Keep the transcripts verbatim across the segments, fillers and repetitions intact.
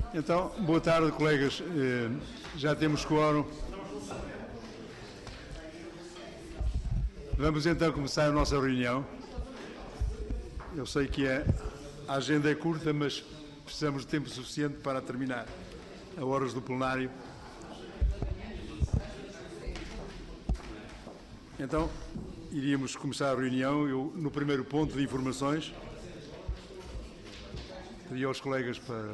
Então, boa tarde, colegas. Já temos quórum. Vamos então começar a nossa reunião. Eu sei que a agenda é curta, mas precisamos de tempo suficiente para terminar a horas do plenário. Então, iríamos começar a reunião. Eu, no primeiro ponto de informações, pedi aos colegas para...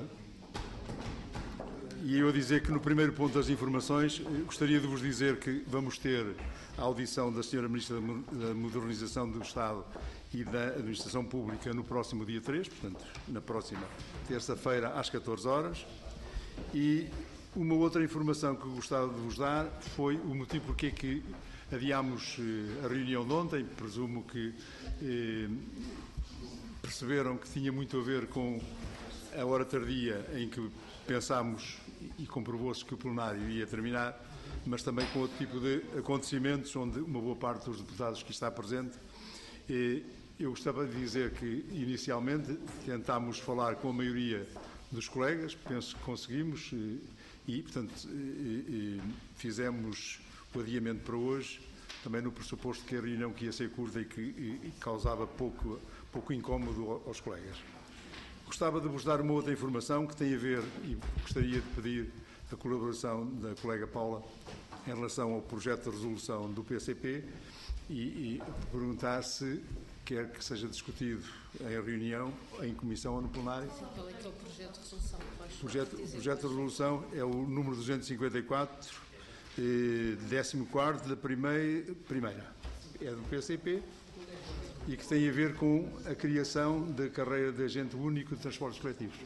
E eu a dizer que no primeiro ponto das informações, gostaria de vos dizer que vamos ter a audição da senhora Ministra da Modernização do Estado e da Administração Pública no próximo dia três, portanto, na próxima terça-feira, às catorze horas. E uma outra informação que gostava de vos dar foi o motivo porque é que adiámos a reunião de ontem. Presumo que eh, perceberam que tinha muito a ver com a hora tardia em que pensámos e comprovou-se que o plenário ia terminar, mas também com outro tipo de acontecimentos, onde uma boa parte dos deputados que está presente. Eu gostava de dizer que, inicialmente, tentámos falar com a maioria dos colegas, penso que conseguimos, e, portanto, fizemos o adiamento para hoje, também no pressuposto que a reunião que ia ser curta e que e causava pouco, pouco incómodo aos colegas. Gostava de vos dar uma outra informação que tem a ver, e gostaria de pedir a colaboração da colega Paula em relação ao projeto de resolução do P C P e, e perguntar se quer que seja discutido em reunião, em comissão ou no plenário. Qual é que é o projeto de resolução? O projeto, o projeto de resolução é o número duzentos e cinquenta e quatro, eh, décimo quarto da primeira, primeira. É do P C P. E que tem a ver com a criação da carreira de agente único de transportes coletivos.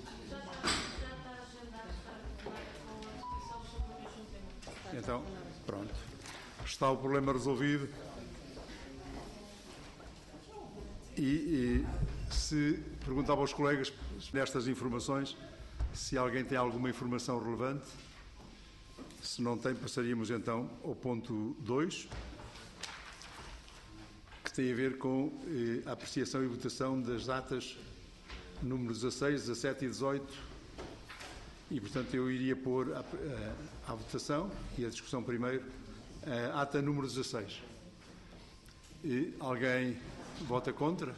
Então, pronto. Está o problema resolvido. E, e se perguntava aos colegas nestas informações se alguém tem alguma informação relevante. Se não tem, passaríamos então ao ponto dois. Tem a ver com eh, a apreciação e votação das datas número dezasseis, dezassete e dezoito e, portanto, eu iria pôr a, a, a votação e a discussão primeiro a ata número dezasseis. E alguém vota contra?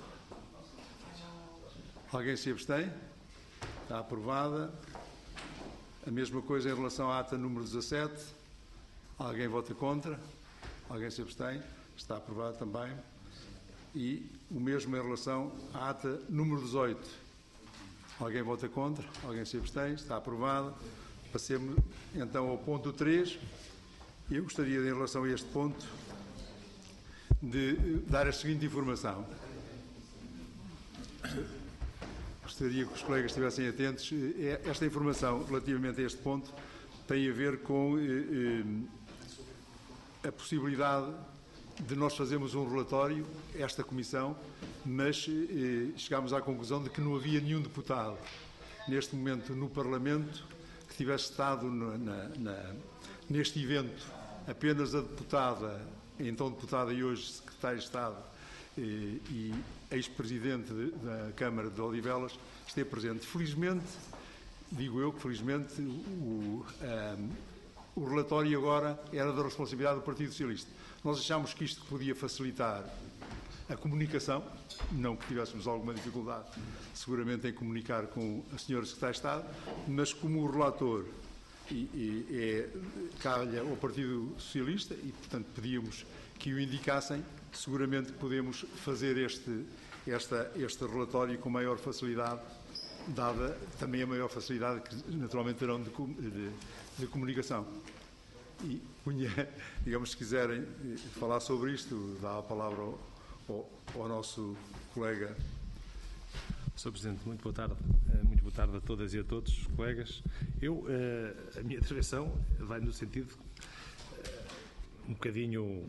Alguém se abstém? Está aprovada. A mesma coisa em relação à ata número dezassete. Alguém vota contra? Alguém se abstém? Está aprovada também. E o mesmo em relação à ata número dezoito. Alguém vota contra? Alguém se abstém? Está aprovado. Passemos então ao ponto três. Eu gostaria, em relação a este ponto, de dar a seguinte informação. Gostaria que os colegas estivessem atentos. Esta informação, relativamente a este ponto, tem a ver com eh, eh, a possibilidade de nós fazermos um relatório, esta comissão, mas eh, chegámos à conclusão de que não havia nenhum deputado, neste momento, no Parlamento, que tivesse estado na, na, na, neste evento. Apenas a deputada, então deputada e hoje secretária de Estado eh, e ex-presidente da Câmara de Odivelas, esteve presente. Felizmente, digo eu que felizmente, o... Um, O relatório agora era da responsabilidade do Partido Socialista. Nós achámos que isto podia facilitar a comunicação, não que tivéssemos alguma dificuldade, seguramente, em comunicar com a senhora Secretária de Estado, mas como o relator e, e, é, calha ao Partido Socialista e, portanto, pedíamos que o indicassem, seguramente podemos fazer este, esta, este relatório com maior facilidade, dada também a maior facilidade que naturalmente terão de, de, de comunicação. E punha, digamos, se quiserem falar sobre isto, dá a palavra ao, ao, ao nosso colega. senhor Presidente, muito boa tarde. Muito boa tarde a todas e a todos, colegas. Eu, a minha intervenção vai no sentido um bocadinho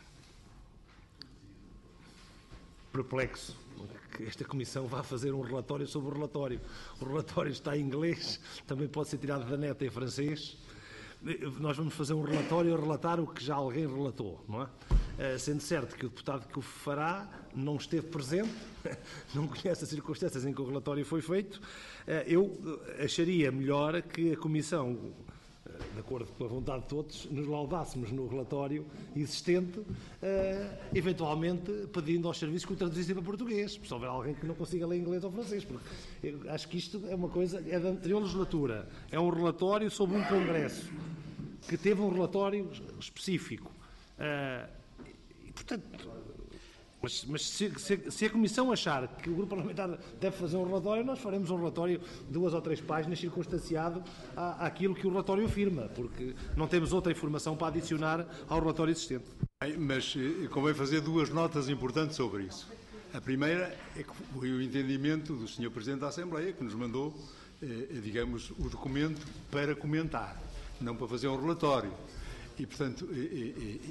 perplexo que esta Comissão vá fazer um relatório sobre o relatório. O relatório está em inglês, também pode ser tirado da neta em francês. Nós vamos fazer um relatório a relatar o que já alguém relatou, não é? sendo certo que o deputado que o fará não esteve presente, não conhece as circunstâncias em que o relatório foi feito, eu acharia melhor que a Comissão, de acordo com a vontade de todos, nos laudássemos no relatório existente, eventualmente pedindo aos serviços que o traduzissem para português, se houver alguém que não consiga ler inglês ou francês, porque eu acho que isto é uma coisa, é da anterior legislatura, é um relatório sobre um congresso, que teve um relatório específico. E, portanto, mas, mas se, se, se a Comissão achar que o Grupo Parlamentar deve fazer um relatório, nós faremos um relatório de duas ou três páginas circunstanciado à, àquilo que o relatório afirma, porque não temos outra informação para adicionar ao relatório existente. Mas convém fazer duas notas importantes sobre isso. A primeira é que foi o entendimento do senhor Presidente da Assembleia, que nos mandou, eh, digamos, o documento para comentar, não para fazer um relatório. E, portanto, eh, eh,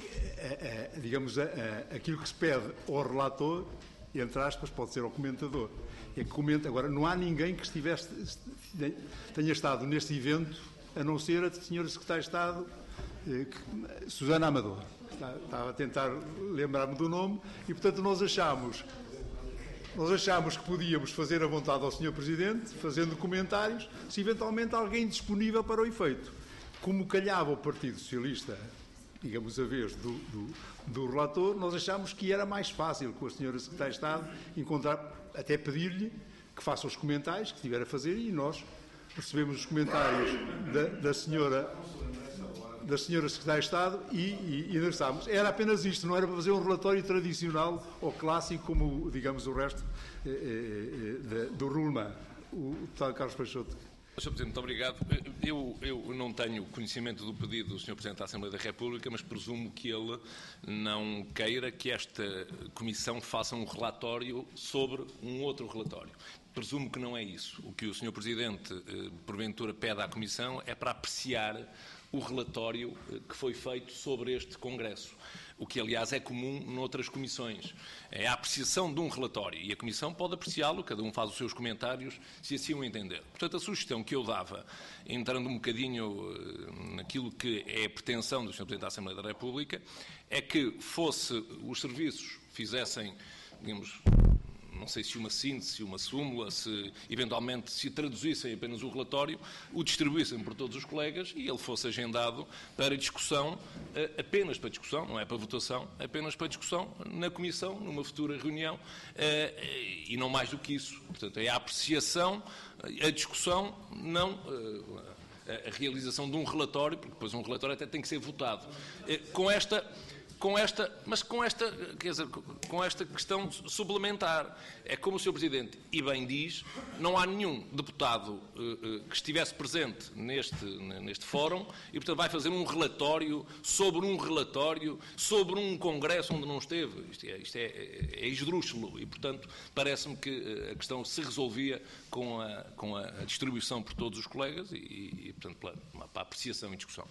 eh, eh, digamos, eh, eh, aquilo que se pede ao relator, entre aspas, pode ser ao comentador. É que comenta. Agora, não há ninguém que estivesse, tenha estado neste evento, a não ser a senhora Secretária de Estado, eh, que, Susana Amador. Estava a tentar lembrar-me do nome e, portanto, nós achámos, nós achámos que podíamos fazer a vontade ao senhor Presidente, fazendo comentários, se eventualmente alguém disponível para o efeito. Como calhava o Partido Socialista, digamos a vez do, do, do relator, nós achámos que era mais fácil com a senhora Secretária de Estado encontrar, até pedir-lhe que faça os comentários que tiver a fazer, e nós recebemos os comentários da, da senhora da senhora Secretária de Estado e, e, e endereçámos. Era apenas isto, não era para fazer um relatório tradicional ou clássico como, digamos, o resto eh, eh, do Rulman. O deputado Carlos Peixoto. senhor Presidente, muito obrigado. Eu, eu não tenho conhecimento do pedido do senhor Presidente da Assembleia da República, mas presumo que ele não queira que esta Comissão faça um relatório sobre um outro relatório. Presumo que não é isso. O que o senhor Presidente, porventura, pede à Comissão é para apreciar o relatório que foi feito sobre este Congresso, o que, aliás, é comum noutras comissões. É a apreciação de um relatório e a Comissão pode apreciá-lo, cada um faz os seus comentários, se assim o entender. Portanto, a sugestão que eu dava, entrando um bocadinho naquilo que é a pretensão do senhor Presidente da Assembleia da República, é que fosse, os serviços fizessem, digamos, não sei se uma síntese, uma súmula, se eventualmente se traduzissem apenas o relatório, o distribuíssem por todos os colegas e ele fosse agendado para discussão, apenas para discussão, não é para votação, apenas para discussão na Comissão, numa futura reunião, e não mais do que isso. Portanto, é a apreciação, a discussão, não a realização de um relatório, porque depois um relatório até tem que ser votado. Com esta... Com esta, mas com esta, quer dizer, com esta questão suplementar. É como o senhor Presidente e bem diz, não há nenhum deputado uh, uh, que estivesse presente neste, neste fórum e, portanto, vai fazer um relatório sobre um relatório, sobre um congresso onde não esteve. Isto é, isto é, é esdrúxulo e, portanto, parece-me que a questão se resolvia com a, com a distribuição por todos os colegas e, e portanto, para a apreciação e discussão.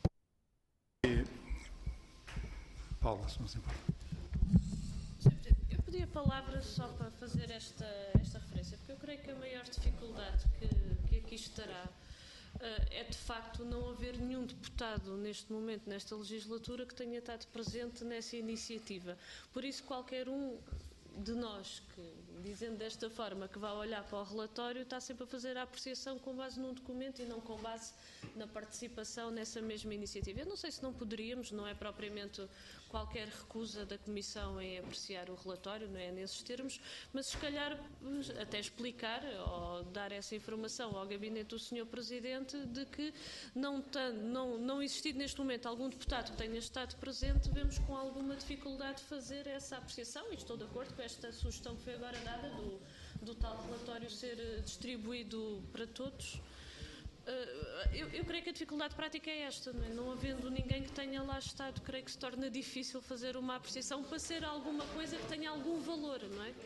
Paula, se não se importa. Eu pedi a palavra só para fazer esta, esta referência, porque eu creio que a maior dificuldade que, que aqui estará uh, é, de facto, não haver nenhum deputado neste momento, nesta legislatura, que tenha estado presente nessa iniciativa. Por isso, qualquer um de nós que, dizendo desta forma, que vai olhar para o relatório, está sempre a fazer a apreciação com base num documento e não com base na participação nessa mesma iniciativa. Eu não sei se não poderíamos, não é propriamente qualquer recusa da Comissão em apreciar o relatório, não é nesses termos, mas se calhar até explicar ou dar essa informação ao gabinete do senhor Presidente de que não, não, não existindo neste momento algum deputado que tenha estado presente, vemos com alguma dificuldade fazer essa apreciação e estou de acordo com esta sugestão que foi agora dada do, do tal relatório ser distribuído para todos. Eu, eu creio que a dificuldade prática é esta, não é? Não havendo ninguém que tenha lá estado, creio que se torna difícil fazer uma apreciação para ser alguma coisa que tenha algum valor, não é?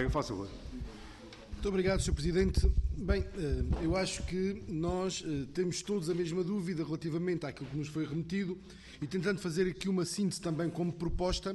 colega, faça favor. Muito obrigado, senhor Presidente. Bem, eu acho que nós temos todos a mesma dúvida relativamente àquilo que nos foi remetido e tentando fazer aqui uma síntese também como proposta,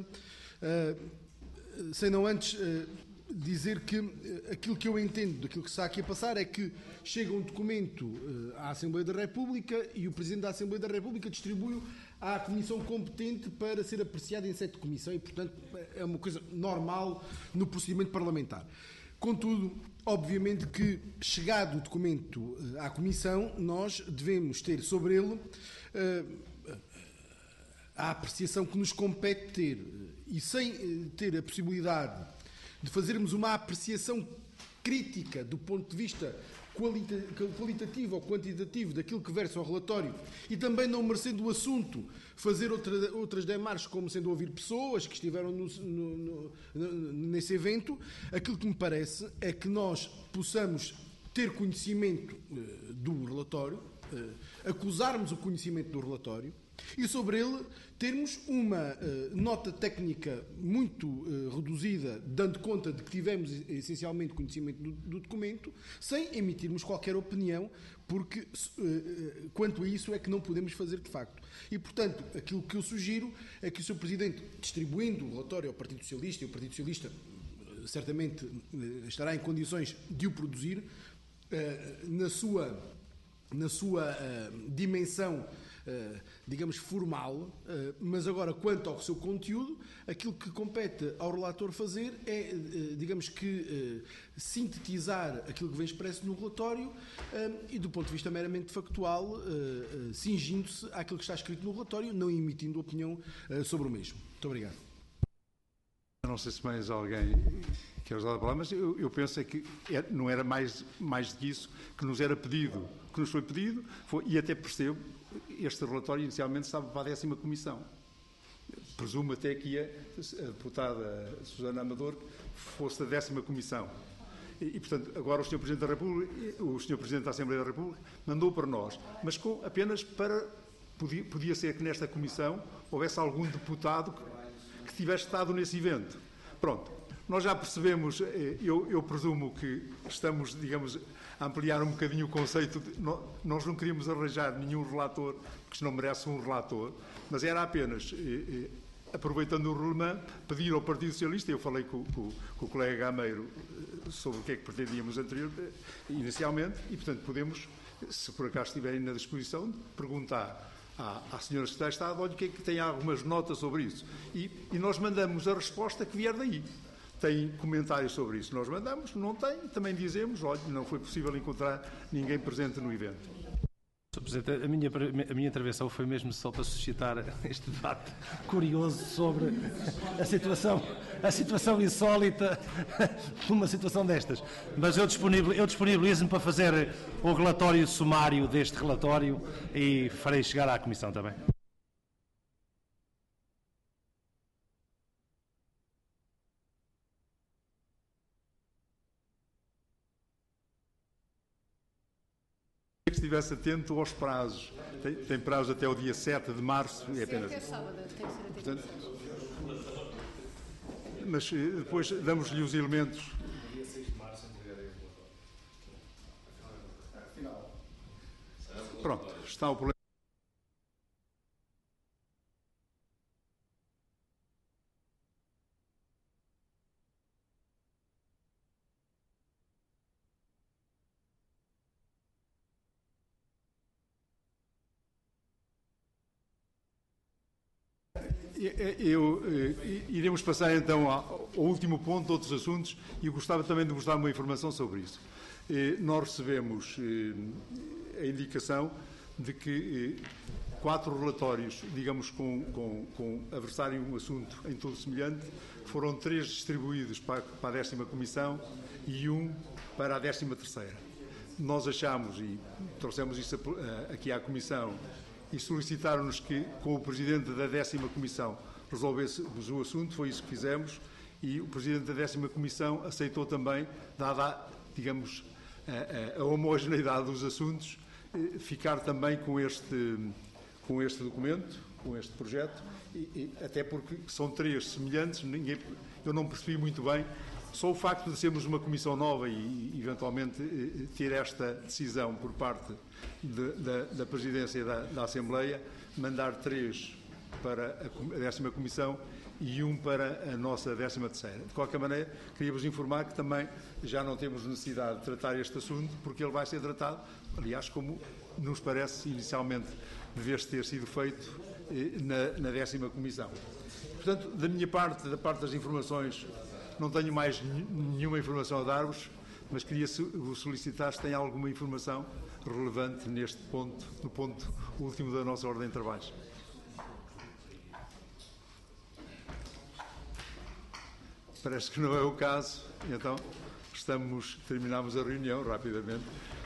sem não antes dizer que aquilo que eu entendo daquilo que está aqui a passar é que chega um documento à Assembleia da República e o Presidente da Assembleia da República distribui-o à Comissão competente para ser apreciado em sede de comissão e, portanto, é uma coisa normal no procedimento parlamentar. Contudo, obviamente que, chegado o documento à Comissão, nós devemos ter sobre ele uh, a apreciação que nos compete ter. E sem ter a possibilidade de fazermos uma apreciação crítica do ponto de vista qualita qualitativo ou quantitativo daquilo que versa ao relatório e também não merecendo o assunto fazer outra, outras demarches como sendo ouvir pessoas que estiveram no, no, no, nesse evento, aquilo que me parece é que nós possamos ter conhecimento uh, do relatório, uh, acusarmos o conhecimento do relatório e sobre ele termos uma uh, nota técnica muito uh, reduzida, dando conta de que tivemos essencialmente conhecimento do, do documento, sem emitirmos qualquer opinião, porque uh, quanto a isso é que não podemos fazer de facto. E, portanto, aquilo que eu sugiro é que o senhor Presidente, distribuindo o relatório ao Partido Socialista, e o Partido Socialista uh, certamente uh, estará em condições de o produzir, uh, na sua, na sua uh, dimensão Uh, digamos, formal, uh, mas agora, quanto ao seu conteúdo, aquilo que compete ao relator fazer é, uh, digamos que, uh, sintetizar aquilo que vem expresso no relatório uh, e, do ponto de vista meramente factual, uh, uh, cingindo-se àquilo que está escrito no relatório, não emitindo opinião uh, sobre o mesmo. Muito obrigado. Não sei se mais alguém quer usar a palavra, mas eu, eu penso é que é, não era mais, mais do que isso que nos era pedido, que nos foi pedido, foi, e até percebo, este relatório inicialmente estava para a décima comissão. Presumo até que a, a deputada Susana Amador fosse da décima comissão. E, e, portanto, agora o senhor Presidente da República, o senhor Presidente da Assembleia da República, mandou para nós, mas com, apenas para, podia, podia ser que nesta comissão houvesse algum deputado que, que tivesse estado nesse evento. Pronto. Nós já percebemos, eu, eu presumo que estamos, digamos, a ampliar um bocadinho o conceito. De, nós não queríamos arranjar nenhum relator, porque isto não merece um relator, mas era apenas, eh, eh, aproveitando o relevamento, pedir ao Partido Socialista, eu falei com, com, com o colega Gameiro sobre o que é que pretendíamos anterior, inicialmente, e, portanto, podemos, se por acaso estiverem na disposição, perguntar à, à senhora Secretária de Estado, olha, o que é que tem algumas notas sobre isso. E, e nós mandamos a resposta que vier daí. Tem comentários sobre isso. Nós mandamos, não tem, também dizemos, olha, não foi possível encontrar ninguém presente no evento. senhor Presidente, a minha, a minha intervenção foi mesmo só para suscitar este debate curioso sobre a situação, a situação insólita de uma situação destas. Mas eu, disponibil, eu disponibilizo-me para fazer o relatório sumário deste relatório e farei chegar à Comissão também. Que estivesse atento aos prazos. Tem, tem prazo até o dia sete de março. É apenas... Até sábado, tem que ser até Portanto, mas depois damos-lhe os elementos. Dia seis de março entregarei o relatório. Pronto, está o problema. Eu, eu, iremos passar então ao último ponto, outros assuntos, e eu gostava também de vos dar uma informação sobre isso. Nós recebemos a indicação de que quatro relatórios, digamos, com, com, com adversário um assunto em todo semelhante, foram três distribuídos para, para a décima Comissão e um para a décima terceira. Nós achamos, e trouxemos isso aqui à Comissão, e solicitaram-nos que, com o Presidente da décima Comissão, resolvêssemos o assunto, foi isso que fizemos, e o Presidente da décima Comissão aceitou também, dada, digamos, a, a homogeneidade dos assuntos, ficar também com este, com este documento, com este projeto, e, e, até porque são três semelhantes, ninguém, eu não percebi muito bem Só o facto de sermos uma comissão nova e, eventualmente, ter esta decisão por parte de, da, da Presidência da, da Assembleia, mandar três para a décima Comissão e um para a nossa décima terceira. De qualquer maneira, queria-vos informar que também já não temos necessidade de tratar este assunto, porque ele vai ser tratado, aliás, como nos parece inicialmente dever ter sido feito na, na décima Comissão. Portanto, da minha parte, da parte das informações, não tenho mais nenhuma informação a dar-vos, mas queria vos solicitar se tem alguma informação relevante neste ponto, no ponto último da nossa ordem de trabalhos. Parece que não é o caso, então estamos, terminamos a reunião rapidamente.